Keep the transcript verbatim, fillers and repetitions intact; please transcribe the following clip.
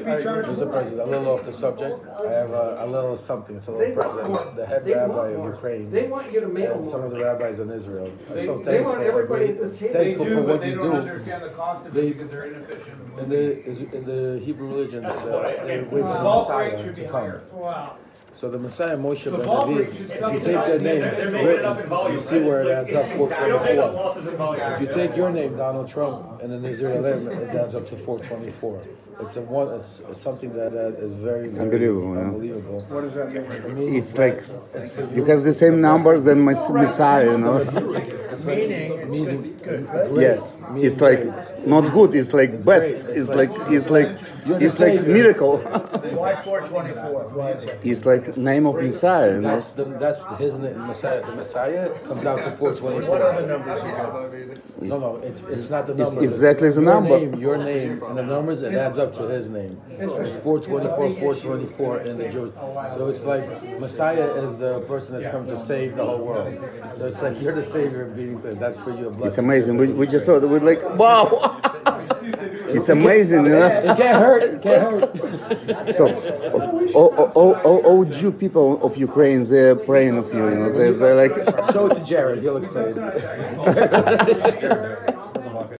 should be charged Mister more. President, a little off the subject. I have a, a little something. It's a They little want more. present. The head They rabbi want of more. Ukraine They want you to mail and some more. of the rabbis in Israel are They- so they thankful. want everybody are at this table- They Thankful do, for but what they you don't do. understand the cost of They- it because they're inefficient. In the in the Hebrew religion, it's, uh, they wait for The the vault Messiah rate should be to come. higher. Wow. So the Messiah Moshe The ben vault David, rate if should you subsidize take their the- name, they're- They're they're making it up in written, volume. you see where it adds up four They don't make up twenty-four. losses in volume. If you take your name, Donald Trump, and then Israel, it adds up to four twenty-four. It's a one. It's, it's something that uh, is very, very unbelievable, yeah. unbelievable. What does that mean? I mean, It's like you have the same numbers than my Messiah, you know. it's like meaning good, Yeah, it's like not good. It's like best. It's like it's like it's like miracle. Why four twenty-four? Why is it? It's like name of Messiah, you know. That's the that's his name, Messiah. The Messiah comes out to four twenty-four. What are the numbers you have? No, no, it's, it's not the It's numbers. exactly the your number. Name, your name and the numbers, it adds up to his name. It's four twenty-four, four twenty-four in the Jewish. So it's like Messiah is the person that's come to save the whole world. So it's like you're the savior being that's for you a blessing. It's amazing. We, we just thought we're like, wow. It's amazing, you know. It can't hurt. It can't hurt. So, all, all, all, all, all Jew people of Ukraine, they're praying of you, you know. They're, they're like. Show it to Jared. He'll explain.